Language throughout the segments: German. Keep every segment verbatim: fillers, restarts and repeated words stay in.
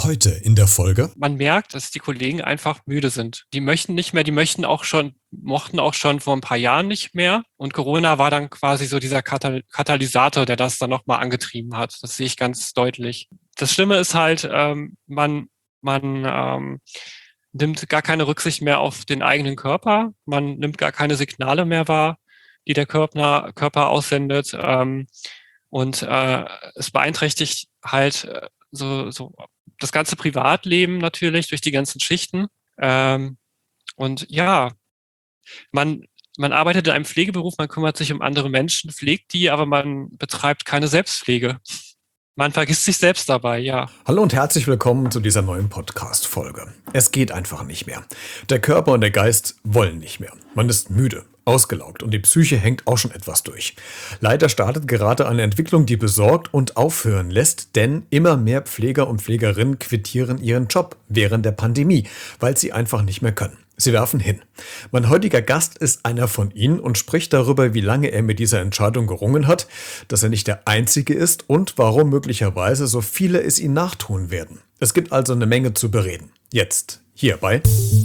Heute in der Folge. Man merkt, dass die Kollegen einfach müde sind. Die möchten nicht mehr, die möchten auch schon, mochten auch schon vor ein paar Jahren nicht mehr. Und Corona war dann quasi so dieser Katal- Katalysator, der das dann nochmal angetrieben hat. Das sehe ich ganz deutlich. Das Schlimme ist halt, ähm, man, man ähm, nimmt gar keine Rücksicht mehr auf den eigenen Körper. Man nimmt gar keine Signale mehr wahr, die der Körper, Körper aussendet. Ähm, und äh, es beeinträchtigt halt äh, so, so das ganze Privatleben natürlich durch die ganzen Schichten. Ähm, und ja, man, man arbeitet in einem Pflegeberuf, man kümmert sich um andere Menschen, pflegt die, aber man betreibt keine Selbstpflege. Man vergisst sich selbst dabei, ja. Hallo und herzlich willkommen zu dieser neuen Podcast-Folge. Es geht einfach nicht mehr. Der Körper und der Geist wollen nicht mehr. Man ist müde, ausgelaugt und die Psyche hängt auch schon etwas durch. Leider startet gerade eine Entwicklung, die besorgt und aufhören lässt, denn immer mehr Pfleger und Pflegerinnen quittieren ihren Job während der Pandemie, weil sie einfach nicht mehr können. Sie werfen hin. Mein heutiger Gast ist einer von ihnen und spricht darüber, wie lange er mit dieser Entscheidung gerungen hat, dass er nicht der Einzige ist und warum möglicherweise so viele es ihm nachtun werden. Es gibt also eine Menge zu bereden. Jetzt, hierbei.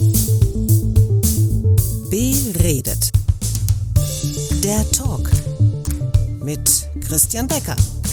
Beredet. Der Talk mit Christian Becker.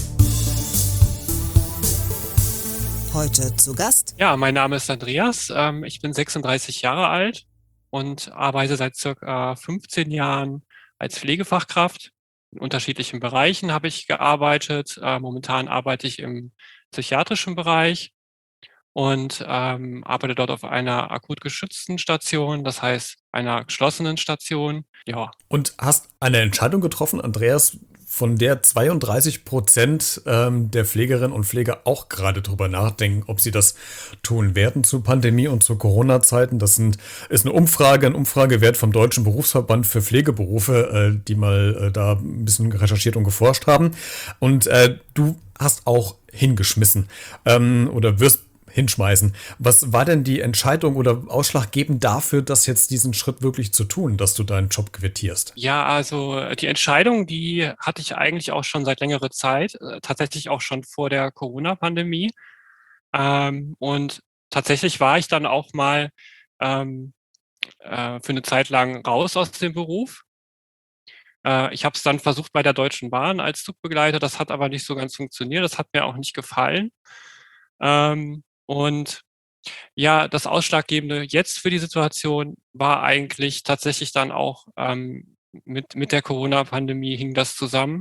Heute zu Gast. Ja, mein Name ist Andreas. Ähm, ich bin sechsunddreißig Jahre alt und arbeite seit circa fünfzehn Jahren als Pflegefachkraft. In unterschiedlichen Bereichen habe ich gearbeitet. Äh, momentan arbeite ich im psychiatrischen Bereich und ähm, arbeite dort auf einer akut geschützten Station, das heißt einer geschlossenen Station. Ja. Und hast eine Entscheidung getroffen, Andreas, von der zweiunddreißig Prozent ähm, der Pflegerinnen und Pfleger auch gerade drüber nachdenken, ob sie das tun werden zu Pandemie- und zu Corona-Zeiten. Das sind, ist eine Umfrage, ein Umfragewert vom Deutschen Berufsverband für Pflegeberufe, äh, die mal äh, da ein bisschen recherchiert und geforscht haben. Und äh, du hast auch hingeschmissen ähm, oder wirst hinschmeißen. Was war denn die Entscheidung oder ausschlaggebend dafür, das jetzt diesen Schritt wirklich zu tun, dass du deinen Job quittierst? Ja, also äh, die Entscheidung, die hatte ich eigentlich auch schon seit längerer Zeit, äh, tatsächlich auch schon vor der Corona-Pandemie. Ähm, und tatsächlich war ich dann auch mal ähm, äh, für eine Zeit lang raus aus dem Beruf. Äh, ich habe es dann versucht bei der Deutschen Bahn als Zugbegleiter, das hat aber nicht so ganz funktioniert, das hat mir auch nicht gefallen. Ähm, und ja, das Ausschlaggebende jetzt für die Situation war eigentlich tatsächlich dann auch ähm, mit, mit der Corona-Pandemie hing das zusammen,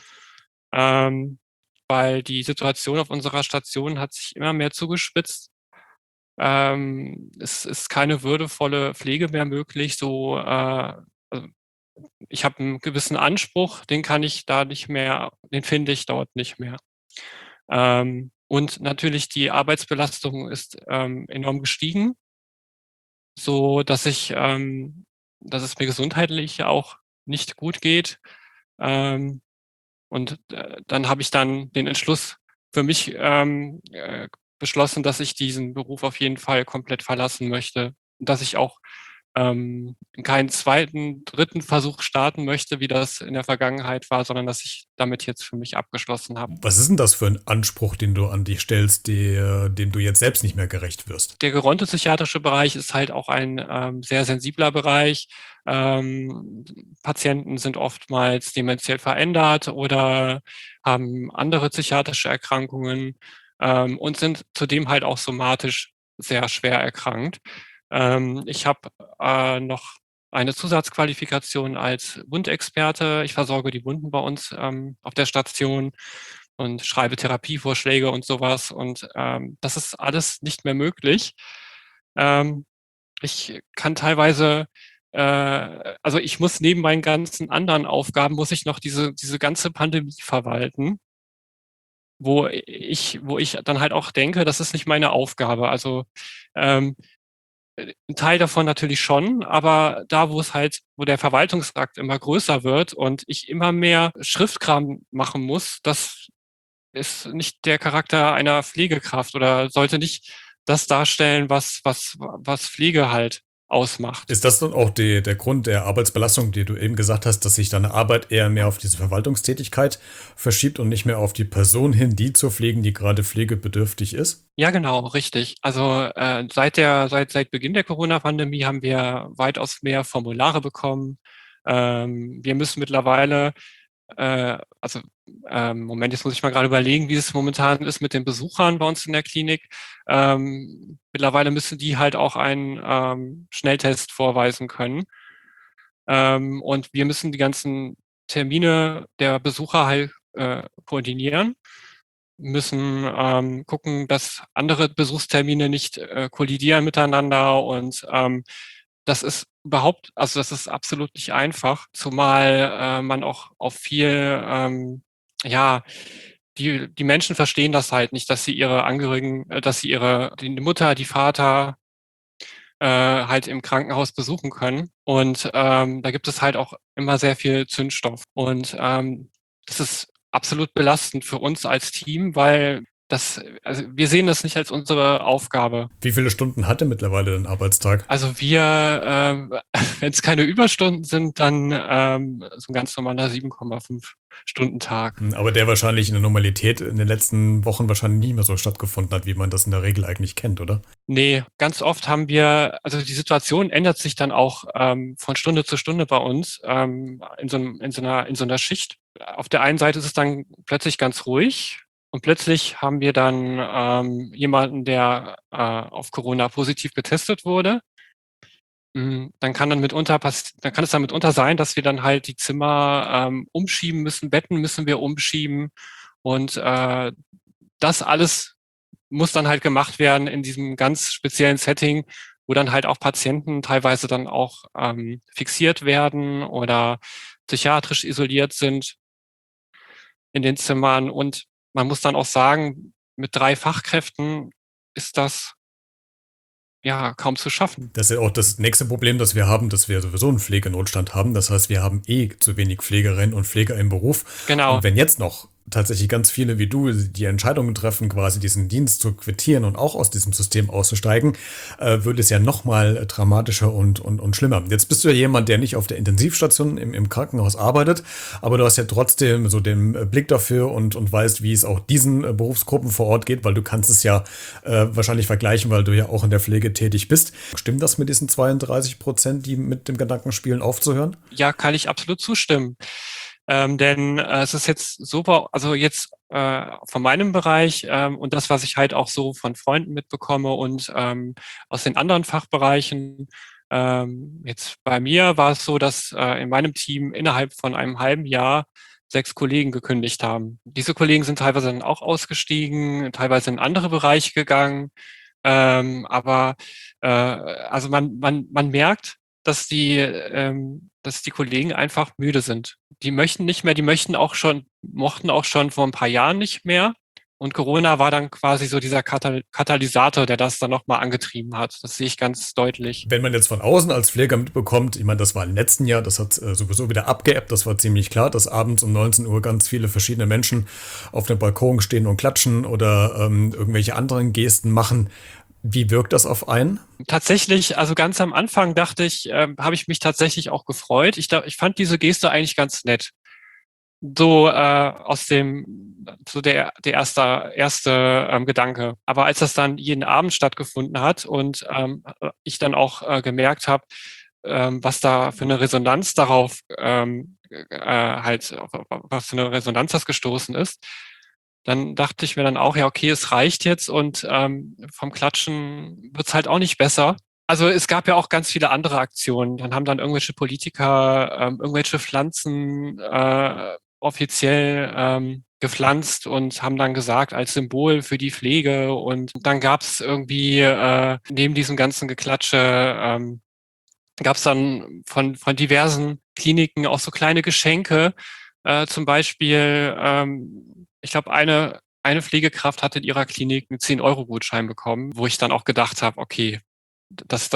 ähm, weil die Situation auf unserer Station hat sich immer mehr zugespitzt. Ähm, es ist keine würdevolle Pflege mehr möglich. So, äh, also ich habe einen gewissen Anspruch, den kann ich da nicht mehr, den finde ich dort nicht mehr. Ähm, und natürlich die Arbeitsbelastung ist ähm, enorm gestiegen, so dass ich, ähm, dass es mir gesundheitlich auch nicht gut geht. Ähm, und äh, dann habe ich dann den Entschluss für mich ähm, äh, beschlossen, dass ich diesen Beruf auf jeden Fall komplett verlassen möchte und dass ich auch ähm, keinen zweiten, dritten Versuch starten möchte, wie das in der Vergangenheit war, sondern dass ich damit jetzt für mich abgeschlossen habe. Was ist denn das für ein Anspruch, den du an dich stellst, der, dem du jetzt selbst nicht mehr gerecht wirst? Der gerontopsychiatrische Bereich ist halt auch ein ähm, sehr sensibler Bereich. Ähm, Patienten sind oftmals dementiell verändert oder haben andere psychiatrische Erkrankungen ähm, und sind zudem halt auch somatisch sehr schwer erkrankt. Ähm, ich habe äh, noch eine Zusatzqualifikation als Wundexperte. Ich versorge die Wunden bei uns ähm, auf der Station und schreibe Therapievorschläge und sowas. Und ähm, das ist alles nicht mehr möglich. Ähm, ich kann teilweise, äh, also ich muss neben meinen ganzen anderen Aufgaben, muss ich noch diese, diese ganze Pandemie verwalten, wo ich, wo ich dann halt auch denke, das ist nicht meine Aufgabe. Also ähm, ein Teil davon natürlich schon, aber da, wo es halt, wo der Verwaltungsakt immer größer wird und ich immer mehr Schriftkram machen muss, das ist nicht der Charakter einer Pflegekraft oder sollte nicht das darstellen, was, was, was Pflege halt ausmacht. Ist das dann auch die, der Grund der Arbeitsbelastung, die du eben gesagt hast, dass sich deine Arbeit eher mehr auf diese Verwaltungstätigkeit verschiebt und nicht mehr auf die Person hin, die zu pflegen, die gerade pflegebedürftig ist? Ja, genau, richtig. Also äh, seit der seit seit Beginn der Corona-Pandemie haben wir weitaus mehr Formulare bekommen. Ähm, wir müssen mittlerweile, äh, also ähm, Moment, jetzt muss ich mal gerade überlegen, wie es momentan ist mit den Besuchern bei uns in der Klinik. Ähm, mittlerweile müssen die halt auch einen ähm, Schnelltest vorweisen können. Ähm, und wir müssen die ganzen Termine der Besucher halt äh, koordinieren, müssen ähm, gucken, dass andere Besuchstermine nicht äh, kollidieren miteinander. Und ähm, das ist überhaupt, also das ist absolut nicht einfach, zumal äh, man auch auf viel, ähm, ja, die, die Menschen verstehen das halt nicht, dass sie ihre Angehörigen, äh, dass sie ihre, die Mutter, die Vater äh, halt im Krankenhaus besuchen können. Und ähm, da gibt es halt auch immer sehr viel Zündstoff. Und ähm, das ist absolut belastend für uns als Team, weil das, also wir sehen das nicht als unsere Aufgabe. Wie viele Stunden hat denn mittlerweile dein Arbeitstag? Also wir, ähm, wenn es keine Überstunden sind, dann ähm, so ein ganz normaler sieben Komma fünf Stunden Tag. Hm, aber der wahrscheinlich in der Normalität in den letzten Wochen wahrscheinlich nie mehr so stattgefunden hat, wie man das in der Regel eigentlich kennt, oder? Nee, ganz oft haben wir, also die Situation ändert sich dann auch ähm, von Stunde zu Stunde bei uns ähm, in, so einem, in, so einer, in so einer Schicht. Auf der einen Seite ist es dann plötzlich ganz ruhig und plötzlich haben wir dann ähm, jemanden, der äh, auf Corona positiv getestet wurde. Mm, Dann kann dann mitunter pass dann kann es dann mitunter sein, dass wir dann halt die Zimmer ähm, umschieben müssen, Betten müssen wir umschieben und äh, das alles muss dann halt gemacht werden in diesem ganz speziellen Setting, wo dann halt auch Patienten teilweise dann auch ähm, fixiert werden oder psychiatrisch isoliert sind in den Zimmern. Und man muss dann auch sagen, mit drei Fachkräften ist das ja kaum zu schaffen. Das ist ja auch das nächste Problem, das wir haben, dass wir sowieso einen Pflegenotstand haben. Das heißt, wir haben eh zu wenig Pflegerinnen und Pfleger im Beruf. Genau. Und wenn jetzt noch tatsächlich ganz viele wie du die Entscheidungen treffen, quasi diesen Dienst zu quittieren und auch aus diesem System auszusteigen, äh, wird es ja noch mal dramatischer und, und, und schlimmer. Jetzt bist du ja jemand, der nicht auf der Intensivstation im, im Krankenhaus arbeitet, aber du hast ja trotzdem so den Blick dafür und, und weißt, wie es auch diesen äh, Berufsgruppen vor Ort geht, weil du kannst es ja äh, wahrscheinlich vergleichen, weil du ja auch in der Pflege tätig bist. Stimmt das mit diesen zweiunddreißig Prozent, die mit dem Gedanken spielen, aufzuhören? Ja, kann ich absolut zustimmen. Ähm, denn äh, es ist jetzt super, also jetzt äh, von meinem Bereich ähm, und das, was ich halt auch so von Freunden mitbekomme und ähm, aus den anderen Fachbereichen. Ähm, jetzt bei mir war es so, dass äh, in meinem Team innerhalb von einem halben Jahr sechs Kollegen gekündigt haben. Diese Kollegen sind teilweise dann auch ausgestiegen, teilweise in andere Bereiche gegangen. Ähm, aber äh, also man, man, man merkt, dass die, ähm, dass die Kollegen einfach müde sind. Die möchten nicht mehr, die möchten auch schon, mochten auch schon vor ein paar Jahren nicht mehr. Und Corona war dann quasi so dieser Katal- Katalysator, der das dann nochmal angetrieben hat. Das sehe ich ganz deutlich. Wenn man jetzt von außen als Pfleger mitbekommt, ich meine, das war im letzten Jahr, das hat äh, sowieso wieder abgeebbt, das war ziemlich klar, dass abends um neunzehn Uhr ganz viele verschiedene Menschen auf dem Balkon stehen und klatschen oder ähm, irgendwelche anderen Gesten machen. Wie wirkt das auf einen? Tatsächlich, also ganz am Anfang dachte ich, ähm, habe ich mich tatsächlich auch gefreut. Ich, da, ich fand diese Geste eigentlich ganz nett. So äh, aus dem, so der, der erste, erste ähm, Gedanke. Aber als das dann jeden Abend stattgefunden hat und ähm, ich dann auch äh, gemerkt habe, ähm, was da für eine Resonanz darauf ähm, äh, halt, was für eine Resonanz das gestoßen ist, dann dachte ich mir dann auch, ja, okay, es reicht jetzt und ähm, vom Klatschen wird's halt auch nicht besser. Also es gab ja auch ganz viele andere Aktionen. Dann haben dann irgendwelche Politiker ähm, irgendwelche Pflanzen äh, offiziell ähm, gepflanzt und haben dann gesagt, als Symbol für die Pflege. Und dann gab's irgendwie äh, neben diesem ganzen Geklatsche ähm, gab's dann von, von diversen Kliniken auch so kleine Geschenke. Äh, zum Beispiel, ähm, ich glaube, eine, eine Pflegekraft hatte in ihrer Klinik einen zehn Euro Gutschein bekommen, wo ich dann auch gedacht habe, okay, das, das,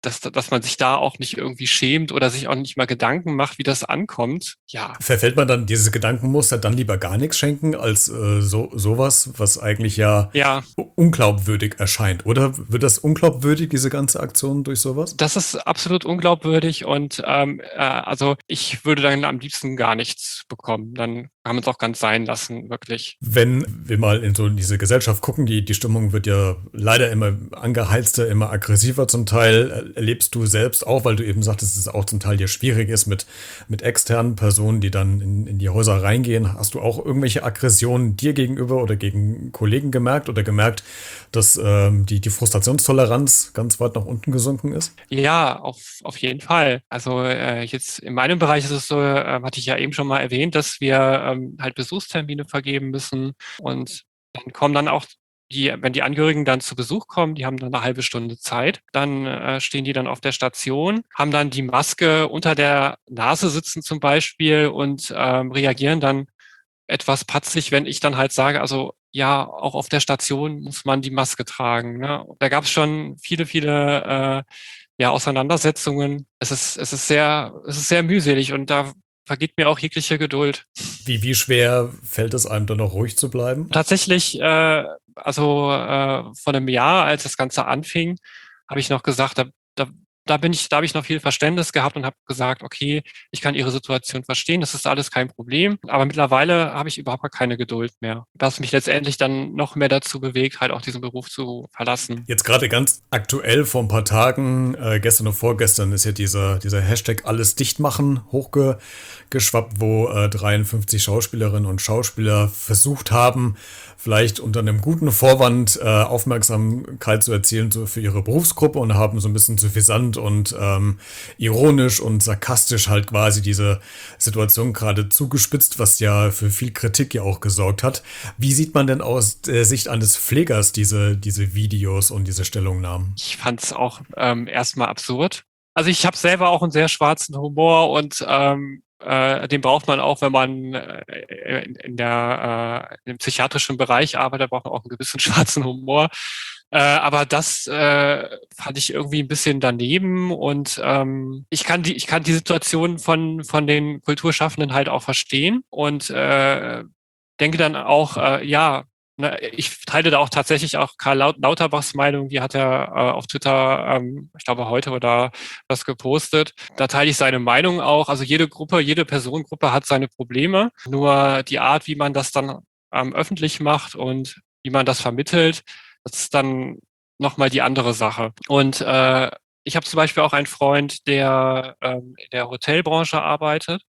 dass, dass man sich da auch nicht irgendwie schämt oder sich auch nicht mal Gedanken macht, wie das ankommt. Ja. Verfällt man dann dieses Gedankenmuster, dann lieber gar nichts schenken, als äh, so sowas, was eigentlich ja, Ja, unglaubwürdig erscheint? Oder wird das unglaubwürdig, diese ganze Aktion durch sowas? das ist absolut unglaubwürdig und ähm, äh, also ich würde dann am liebsten gar nichts bekommen. Dann kann man es auch ganz sein lassen, wirklich. Wenn wir mal in so diese Gesellschaft gucken, die, die Stimmung wird ja leider immer angeheizter, immer aggressiver zum Teil. Erlebst du selbst auch, weil du eben sagtest, dass es auch zum Teil ja schwierig ist mit, mit externen Personen, die dann in, in die Häuser reingehen. Hast du auch irgendwelche Aggressionen dir gegenüber oder gegen Kollegen gemerkt oder gemerkt, dass ähm, die, die Frustrationstoleranz ganz weit nach unten gesunken ist? Ja, auf, auf jeden Fall. Also äh, jetzt in meinem Bereich ist es so, äh, hatte ich ja eben schon mal erwähnt, dass wir ähm, halt Besuchstermine vergeben müssen und dann kommen dann auch die, wenn die Angehörigen dann zu Besuch kommen, die haben dann eine halbe Stunde Zeit, dann äh, stehen die dann auf der Station, haben dann die Maske unter der Nase sitzen zum Beispiel und ähm, reagieren dann etwas patzig, wenn ich dann halt sage, also ja, auch auf der Station muss man die Maske tragen. Ne? Da gab es schon viele, viele äh, ja, Auseinandersetzungen. Es ist, es ist sehr, es ist sehr mühselig und da vergeht mir auch jegliche Geduld. Wie, wie schwer fällt es einem dann noch ruhig zu bleiben? Tatsächlich, äh, also äh, vor einem Jahr, als das Ganze anfing, habe ich noch gesagt, da, da, da bin ich, da habe ich noch viel Verständnis gehabt und habe gesagt, okay, ich kann Ihre Situation verstehen, das ist alles kein Problem. Aber mittlerweile habe ich überhaupt gar keine Geduld mehr, was mich letztendlich dann noch mehr dazu bewegt, halt auch diesen Beruf zu verlassen. Jetzt gerade ganz aktuell vor ein paar Tagen, äh, gestern und vorgestern, ist ja dieser, dieser Hashtag alles dicht machen hochgeschwappt, wo äh, dreiundfünfzig Schauspielerinnen und Schauspieler versucht haben, vielleicht unter einem guten Vorwand äh, Aufmerksamkeit zu erzielen so für ihre Berufsgruppe und haben so ein bisschen suffisant und ähm, ironisch und sarkastisch halt quasi diese Situation gerade zugespitzt, was ja für viel Kritik ja auch gesorgt hat. Wie sieht man denn aus der Sicht eines Pflegers diese, diese Videos und diese Stellungnahmen? Ich fand es auch ähm, erstmal absurd. Also ich habe selber auch einen sehr schwarzen Humor und ähm, äh, den braucht man auch, wenn man äh, in, in der äh, im psychiatrischen Bereich arbeitet, braucht man auch einen gewissen schwarzen Humor. Äh, aber das äh, fand ich irgendwie ein bisschen daneben und ähm, ich kann die ich kann die Situation von von den Kulturschaffenden halt auch verstehen und äh, denke dann auch, äh, ja, ne, ich teile da auch tatsächlich auch Karl Lauterbachs Meinung, die hat er äh, auf Twitter, ähm, ich glaube heute oder was gepostet. Da teile ich seine Meinung auch. Also jede Gruppe, jede Personengruppe hat seine Probleme. Nur die Art, wie man das dann ähm, öffentlich macht und wie man das vermittelt, das ist dann nochmal die andere Sache. Und äh, ich habe zum Beispiel auch einen Freund, der ähm, in der Hotelbranche arbeitet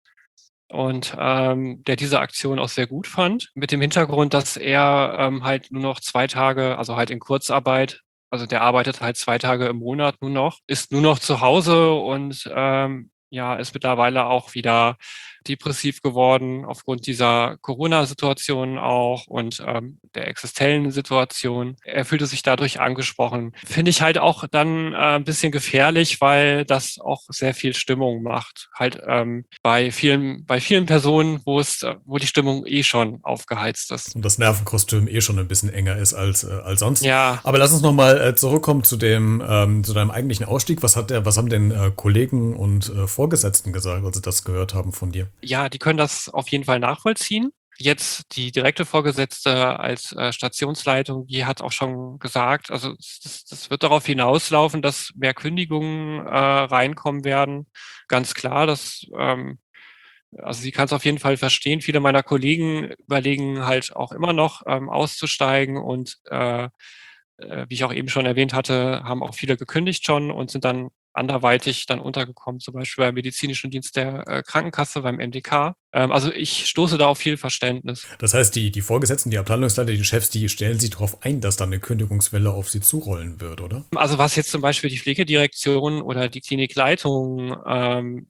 und ähm, der diese Aktion auch sehr gut fand, mit dem Hintergrund, dass er ähm, halt nur noch zwei Tage, also halt in Kurzarbeit, also der arbeitet halt zwei Tage im Monat nur noch, ist nur noch zu Hause und ähm, ja, ist mittlerweile auch wieder depressiv geworden aufgrund dieser Corona-Situation auch und ähm, der existellen Situation. Er fühlte sich dadurch angesprochen. Finde ich halt auch dann äh, ein bisschen gefährlich, weil das auch sehr viel Stimmung macht. Halt ähm, bei vielen, bei vielen Personen, wo es, wo die Stimmung eh schon aufgeheizt ist. Und das Nervenkostüm eh schon ein bisschen enger ist als, äh, als sonst. Ja. Aber lass uns nochmal äh, zurückkommen zu dem, ähm, zu deinem eigentlichen Ausstieg. Was hat der, was haben denn äh, Kollegen und äh, Vorgesetzten gesagt, als sie das gehört haben von dir? Ja, die können das auf jeden Fall nachvollziehen. Jetzt die direkte Vorgesetzte als äh, Stationsleitung, die hat auch schon gesagt, also das, das wird darauf hinauslaufen, dass mehr Kündigungen äh, reinkommen werden. Ganz klar, dass ähm, also sie kann es auf jeden Fall verstehen. Viele meiner Kollegen überlegen halt auch immer noch ähm, auszusteigen und äh, äh, wie ich auch eben schon erwähnt hatte, haben auch viele gekündigt schon und sind dann anderweitig dann untergekommen, zum Beispiel beim medizinischen Dienst der äh, Krankenkasse, beim M D K. Ähm, also ich stoße da auf viel Verständnis. Das heißt, die, die Vorgesetzten, die Abteilungsleiter, die Chefs, die stellen sich darauf ein, dass dann eine Kündigungswelle auf sie zurollen wird, oder? Also was jetzt zum Beispiel die Pflegedirektion oder die Klinikleitung ähm,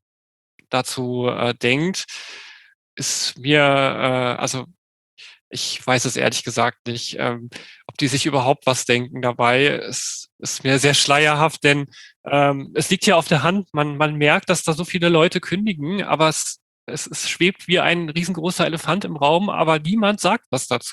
dazu äh, denkt, ist mir, äh, also ich weiß es ehrlich gesagt nicht, ähm, ob die sich überhaupt was denken dabei. Es ist mir sehr schleierhaft, denn ähm, es liegt ja auf der Hand. Man, man merkt, dass da so viele Leute kündigen, aber es, es, es schwebt wie ein riesengroßer Elefant im Raum, aber niemand sagt was dazu.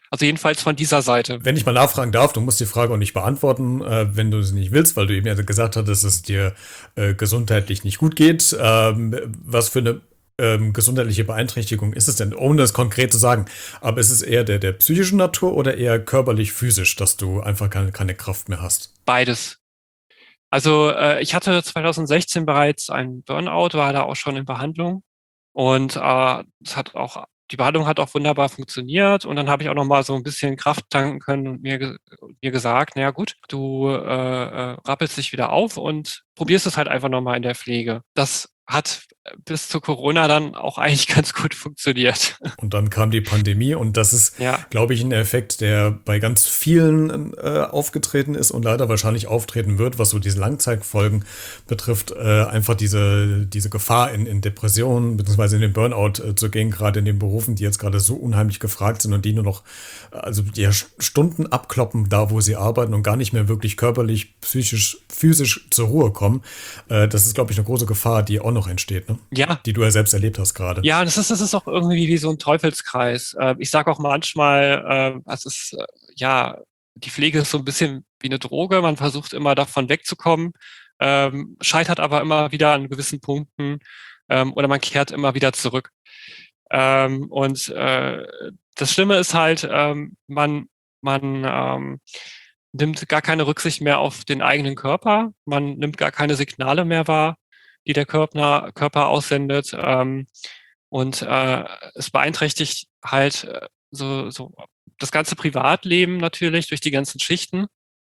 Also jedenfalls von dieser Seite. Wenn ich mal nachfragen darf, du musst die Frage auch nicht beantworten, äh, wenn du sie nicht willst, weil du eben ja gesagt hast, dass es dir äh, gesundheitlich nicht gut geht. Ähm, was für eine ähm, gesundheitliche Beeinträchtigung ist es denn, ohne das konkret zu sagen? Aber ist es eher der, der psychischen Natur oder eher körperlich, physisch, dass du einfach keine, keine Kraft mehr hast? Beides. Also äh, ich hatte zwanzig sechzehn bereits einen Burnout, war da auch schon in Behandlung und äh, es hat auch die Behandlung hat auch wunderbar funktioniert und dann habe ich auch noch mal so ein bisschen Kraft tanken können und mir, ge- mir gesagt, naja gut, du äh, äh, rappelst dich wieder auf und probierst es halt einfach noch mal in der Pflege. Das hat bis zu Corona dann auch eigentlich ganz gut funktioniert. Und dann kam die Pandemie und das ist, Ja, glaube ich, ein Effekt, der bei ganz vielen äh, aufgetreten ist und leider wahrscheinlich auftreten wird, was so diese Langzeitfolgen betrifft. Äh, einfach diese, diese Gefahr in, in Depressionen bzw. in den Burnout äh, zu gehen, gerade in den Berufen, die jetzt gerade so unheimlich gefragt sind und die nur noch, äh, also die ja Stunden abkloppen, da wo sie arbeiten und gar nicht mehr wirklich körperlich, psychisch, physisch zur Ruhe kommen. Äh, das ist, glaube ich, eine große Gefahr, die auch noch entsteht, ne? ja. Die du ja selbst erlebt hast gerade. Ja, das ist, das ist auch irgendwie wie so ein Teufelskreis. Äh, ich sage auch manchmal, äh, es ist, äh, ja, die Pflege ist so ein bisschen wie eine Droge. Man versucht immer davon wegzukommen, ähm, scheitert aber immer wieder an gewissen Punkten, ähm, oder man kehrt immer wieder zurück. Ähm, und äh, das Schlimme ist halt, ähm, man, man ähm, nimmt gar keine Rücksicht mehr auf den eigenen Körper. Man nimmt gar keine Signale mehr wahr, die der Körper, Körper aussendet. Ähm, und äh, es beeinträchtigt halt äh, so, so das ganze Privatleben natürlich durch die ganzen Schichten.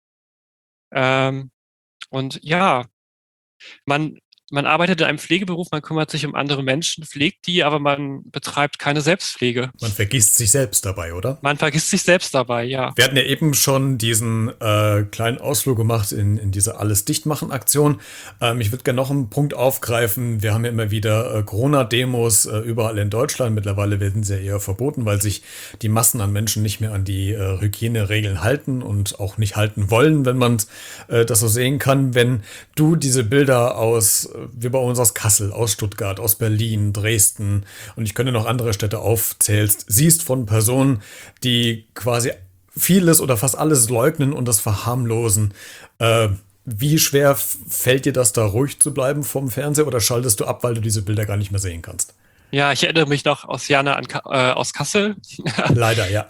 Ähm, und ja, man, man arbeitet in einem Pflegeberuf, man kümmert sich um andere Menschen, pflegt die, aber man betreibt keine Selbstpflege. Man vergisst sich selbst dabei, oder? Man vergisst sich selbst dabei, ja. Wir hatten ja eben schon diesen äh, kleinen Ausflug gemacht in, in diese Alles-Dicht-Machen-Aktion. Ähm, ich würde gerne noch einen Punkt aufgreifen. Wir haben ja immer wieder äh, Corona-Demos äh, überall in Deutschland. Mittlerweile werden sie ja eher verboten, weil sich die Massen an Menschen nicht mehr an die äh, Hygieneregeln halten und auch nicht halten wollen, wenn man äh, das so sehen kann. Wenn du diese Bilder aus, äh, wie bei uns aus Kassel, aus Stuttgart, aus Berlin, Dresden und ich könnte noch andere Städte aufzählst, siehst von Personen, die quasi vieles oder fast alles leugnen und das verharmlosen. Äh, wie schwer f- fällt dir das, da ruhig zu bleiben vom Fernseher oder schaltest du ab, weil du diese Bilder gar nicht mehr sehen kannst? Ja, ich erinnere mich noch aus Jana an, Ka- äh, aus Kassel. Leider, ja.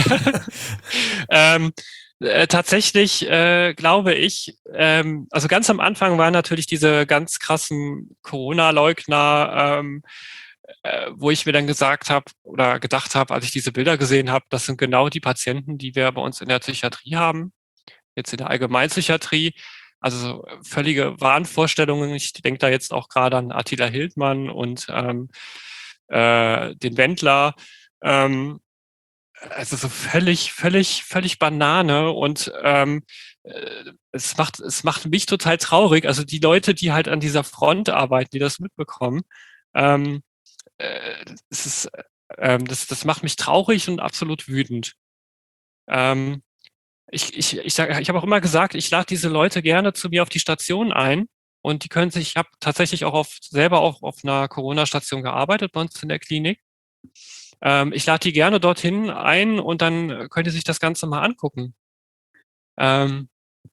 ähm, äh, tatsächlich äh, glaube ich, ähm, also ganz am Anfang waren natürlich diese ganz krassen Corona-Leugner, ähm, äh, wo ich mir dann gesagt habe oder gedacht habe, als ich diese Bilder gesehen habe, das sind genau die Patienten, die wir bei uns in der Psychiatrie haben, jetzt in der Allgemeinpsychiatrie. Also so völlige Wahnvorstellungen. Ich denke da jetzt auch gerade an Attila Hildmann und ähm, äh, den Wendler. Ähm, also so völlig, völlig, völlig Banane und ähm, äh, es macht, es macht mich total traurig. Also die Leute, die halt an dieser Front arbeiten, die das mitbekommen, ähm, äh, es ist, ähm, das, das macht mich traurig und absolut wütend. Ähm, ich, ich, ich sag, ich habe auch immer gesagt, ich lade diese Leute gerne zu mir auf die Station ein und die können sich, ich habe tatsächlich auch auf, selber auch auf einer Corona-Station gearbeitet bei uns in der Klinik. Ähm, ich lade die gerne dorthin ein und dann könnt ihr sich das Ganze mal angucken. Ähm,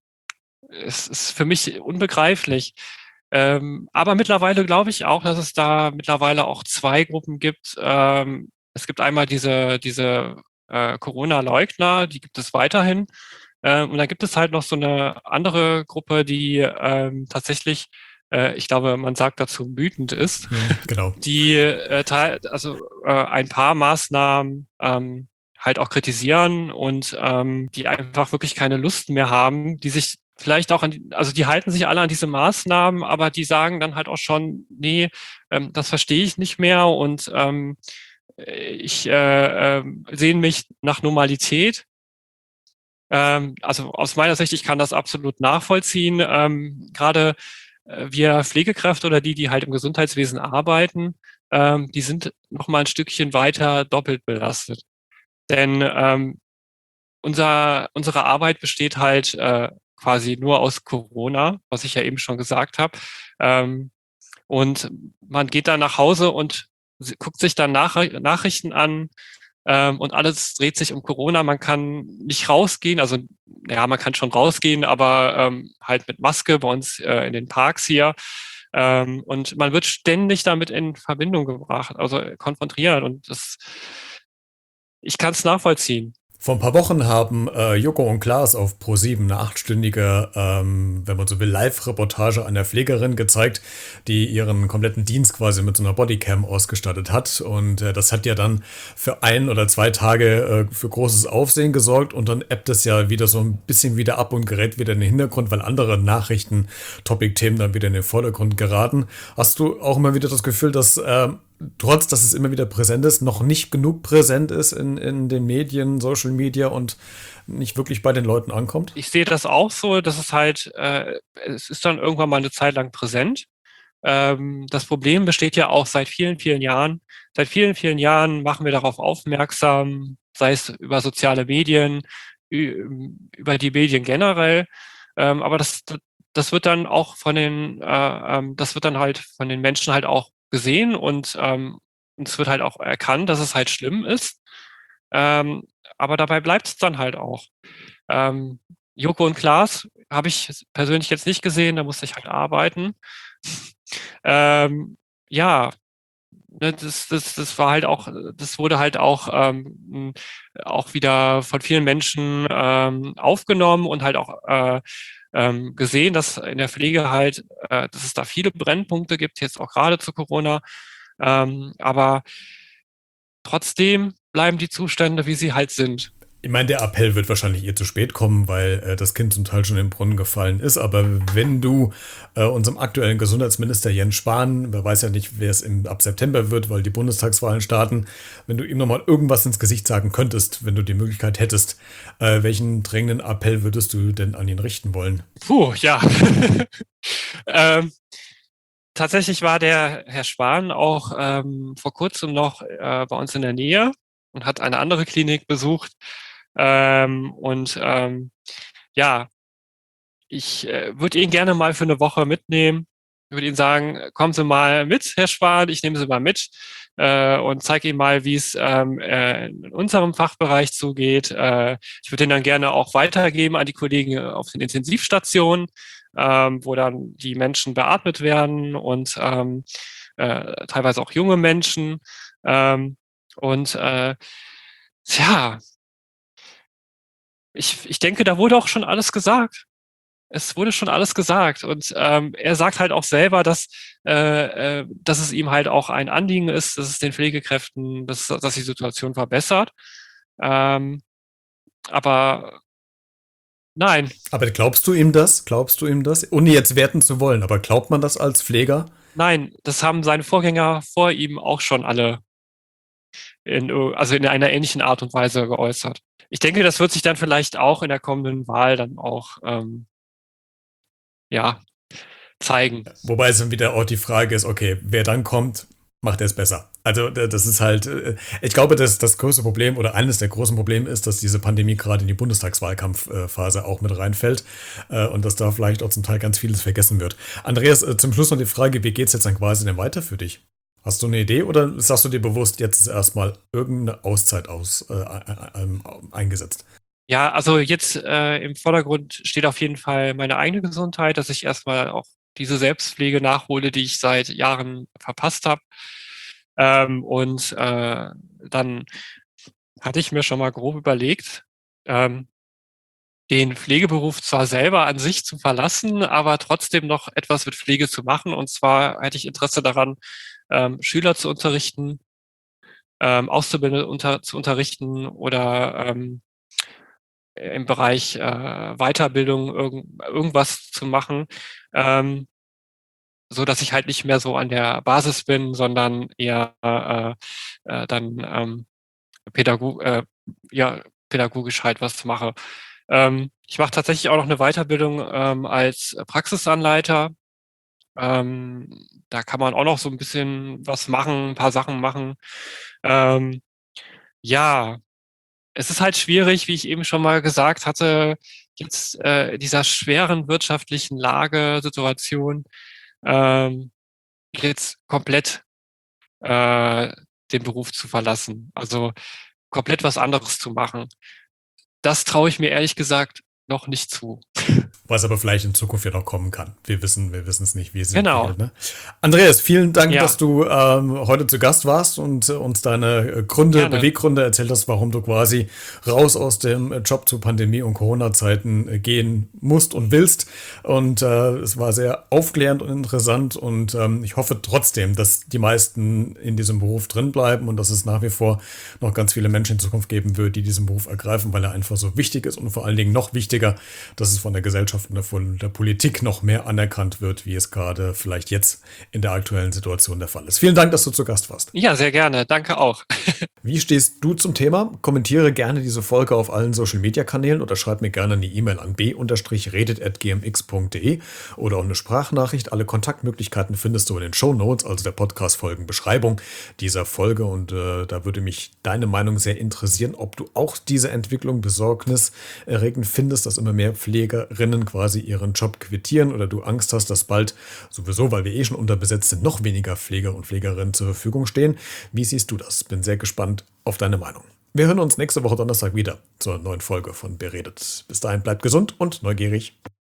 es ist für mich unbegreiflich. Ähm, aber mittlerweile glaube ich auch, dass es da mittlerweile auch zwei Gruppen gibt. Ähm, es gibt einmal diese, diese äh, Corona-Leugner, die gibt es weiterhin. Ähm, und dann gibt es halt noch so eine andere Gruppe, die ähm, tatsächlich, äh, ich glaube, man sagt dazu wütend ist, Mhm, genau. die äh, teil, also äh, ein paar Maßnahmen ähm, halt auch kritisieren und ähm, die einfach wirklich keine Lust mehr haben, die sich vielleicht auch an, die, also die halten sich alle an diese Maßnahmen, aber die sagen dann halt auch schon, nee, ähm, das verstehe ich nicht mehr und ähm, ich äh, äh, sehne mich nach Normalität. Ähm, also aus meiner Sicht, ich kann das absolut nachvollziehen. Ähm, gerade äh, wir Pflegekräfte oder die, die halt im Gesundheitswesen arbeiten, ähm, die sind noch mal ein Stückchen weiter doppelt belastet. Denn ähm, unser, unsere Arbeit besteht halt äh, quasi nur aus Corona, was ich ja eben schon gesagt habe. Ähm, und man geht dann nach Hause und guckt sich dann Nach Nachrichten an, ähm, und alles dreht sich um Corona. Man kann nicht rausgehen, also ja, man kann schon rausgehen, aber ähm, halt mit Maske bei uns äh, in den Parks hier. Ähm, und man wird ständig damit in Verbindung gebracht, also konfrontiert. Und das, ich kann es nachvollziehen. Vor ein paar Wochen haben äh, Joko und Klaas auf ProSieben eine achtstündige, ähm, wenn man so will, Live-Reportage einer Pflegerin gezeigt, die ihren kompletten Dienst quasi mit so einer Bodycam ausgestattet hat. Und äh, das hat ja dann für ein oder zwei Tage äh, für großes Aufsehen gesorgt. Und dann ebbt es ja wieder so ein bisschen wieder ab und gerät wieder in den Hintergrund, weil andere Nachrichten-Topic-Themen dann wieder in den Vordergrund geraten. Hast du auch immer wieder das Gefühl, dass äh, trotz, dass es immer wieder präsent ist, noch nicht genug präsent ist in, in den Medien, Social Media und nicht wirklich bei den Leuten ankommt? Ich sehe das auch so, dass es halt, äh, es ist dann irgendwann mal eine Zeit lang präsent. Ähm, das Problem besteht ja auch seit vielen, vielen Jahren. Seit vielen, vielen Jahren machen wir darauf aufmerksam, sei es über soziale Medien, ü- über die Medien generell. Ähm, aber das, das wird dann auch von den, äh, ähm, das wird dann halt von den Menschen halt auch gesehen und ähm, und es wird halt auch erkannt, dass es halt schlimm ist. Ähm, aber dabei bleibt es dann halt auch. Ähm, Joko und Klaas habe ich persönlich jetzt nicht gesehen, da musste ich halt arbeiten. Ähm, ja, ne, das, das, das war halt auch, das wurde halt auch, ähm, auch wieder von vielen Menschen ähm, aufgenommen und halt auch äh, ähm, gesehen, dass in der Pflege halt, äh, dass es da viele Brennpunkte gibt, jetzt auch gerade zu Corona. Ähm, aber trotzdem bleiben die Zustände, wie sie halt sind. Ich meine, der Appell wird wahrscheinlich eher zu spät kommen, weil äh, das Kind zum Teil schon im Brunnen gefallen ist. Aber wenn du äh, unserem aktuellen Gesundheitsminister Jens Spahn, wer weiß ja nicht, wer es im, ab September wird, weil die Bundestagswahlen starten, wenn du ihm nochmal irgendwas ins Gesicht sagen könntest, wenn du die Möglichkeit hättest, äh, welchen drängenden Appell würdest du denn an ihn richten wollen? Puh, ja. ähm, tatsächlich war der Herr Spahn auch ähm, vor kurzem noch äh, bei uns in der Nähe und hat eine andere Klinik besucht. Ähm, und ähm, ja, ich äh, würde ihn gerne mal für eine Woche mitnehmen. Ich würde Ihnen sagen, kommen Sie mal mit, Herr Spahn, ich nehme Sie mal mit äh, und zeige Ihnen mal, wie es ähm, äh, in unserem Fachbereich zugeht. Äh, ich würde ihn dann gerne auch weitergeben an die Kollegen auf den Intensivstationen, ähm, wo dann die Menschen beatmet werden und ähm, äh, teilweise auch junge Menschen. Ähm, und äh, ja, ich, ich denke, da wurde auch schon alles gesagt. Es wurde schon alles gesagt und ähm, er sagt halt auch selber, dass, äh, äh, dass es ihm halt auch ein Anliegen ist, dass es den Pflegekräften, dass, dass die Situation verbessert. Ähm, aber nein, Aber glaubst du ihm das? Glaubst du ihm das? Ohne jetzt werten zu wollen, aber glaubt man das als Pfleger? nein, das haben seine Vorgänger vor ihm auch schon alle in, also in einer ähnlichen Art und Weise geäußert. Ich denke, das wird sich dann vielleicht auch in der kommenden Wahl dann auch ähm, ja, zeigen. Wobei es dann wieder auch die Frage ist, okay, wer dann kommt, macht er es besser. Also das ist halt, äh, ich glaube, dass das größte Problem oder eines der großen Probleme ist, dass diese Pandemie gerade in die Bundestagswahlkampfphase auch mit reinfällt äh, und dass da vielleicht auch zum Teil ganz vieles vergessen wird. Andreas, äh, zum Schluss noch die Frage, wie geht es jetzt dann quasi denn weiter für dich? Hast du eine Idee oder sagst du dir bewusst, jetzt ist erstmal irgendeine Auszeit aus, äh, äh, eingesetzt? Ja, also jetzt äh, im Vordergrund steht auf jeden Fall meine eigene Gesundheit, dass ich erstmal auch diese Selbstpflege nachhole, die ich seit Jahren verpasst habe. Ähm, und äh, dann hatte ich mir schon mal grob überlegt, ähm, den Pflegeberuf zwar selber an sich zu verlassen, aber trotzdem noch etwas mit Pflege zu machen. Und zwar hätte ich Interesse daran, ähm, Schüler zu unterrichten, ähm, Auszubildende unter, zu unterrichten oder ähm, im Bereich äh, Weiterbildung irgend, irgendwas zu machen, ähm, so dass ich halt nicht mehr so an der Basis bin, sondern eher äh, äh, dann ähm, Pädagog äh, ja, pädagogisch halt was mache. Ähm, ich mache tatsächlich auch noch eine Weiterbildung ähm, als Praxisanleiter. Ähm, da kann man auch noch so ein bisschen was machen, ein paar Sachen machen. Ähm, ja, es ist halt schwierig, wie ich eben schon mal gesagt hatte, jetzt äh, dieser schweren wirtschaftlichen Lage, Situation, ähm, jetzt komplett äh, den Beruf zu verlassen. Also komplett was anderes zu machen. Das traue ich mir ehrlich gesagt noch nicht zu. Was aber vielleicht in Zukunft ja noch kommen kann. Wir wissen, wir wissen es nicht, wie es sich Genau. entwickelt. Ne? Andreas, vielen Dank, Ja. dass du ähm, heute zu Gast warst und äh, uns deine Gründe, Gerne. Beweggründe erzählt hast, warum du quasi raus aus dem Job zu Pandemie- und Corona-Zeiten äh, gehen musst und willst. Und äh, es war sehr aufklärend und interessant. Und ähm, ich hoffe trotzdem, dass die meisten in diesem Beruf drin bleiben und dass es nach wie vor noch ganz viele Menschen in Zukunft geben wird, die diesen Beruf ergreifen, weil er einfach so wichtig ist und vor allen Dingen noch wichtiger, dass es von der Gesellschaft und von der Politik noch mehr anerkannt wird, wie es gerade vielleicht jetzt in der aktuellen Situation der Fall ist. Vielen Dank, dass du zu Gast warst. Ja, sehr gerne. Danke auch. Wie stehst du zum Thema? Kommentiere gerne diese Folge auf allen Social-Media-Kanälen oder schreib mir gerne eine E-Mail an b redet at g m x punkt d e oder auch eine Sprachnachricht. Alle Kontaktmöglichkeiten findest du in den Shownotes, also der Podcast-Folgenbeschreibung dieser Folge. Und äh, da würde mich deine Meinung sehr interessieren, ob du auch diese Entwicklung besorgniserregend findest, dass immer mehr Pflegerinnen quasi ihren Job quittieren oder du Angst hast, dass bald sowieso, weil wir eh schon unterbesetzt sind, noch weniger Pfleger und Pflegerinnen zur Verfügung stehen. Wie siehst du das? Bin sehr gespannt auf deine Meinung. Wir hören uns nächste Woche Donnerstag wieder zur neuen Folge von Beredet. Bis dahin bleibt gesund und neugierig.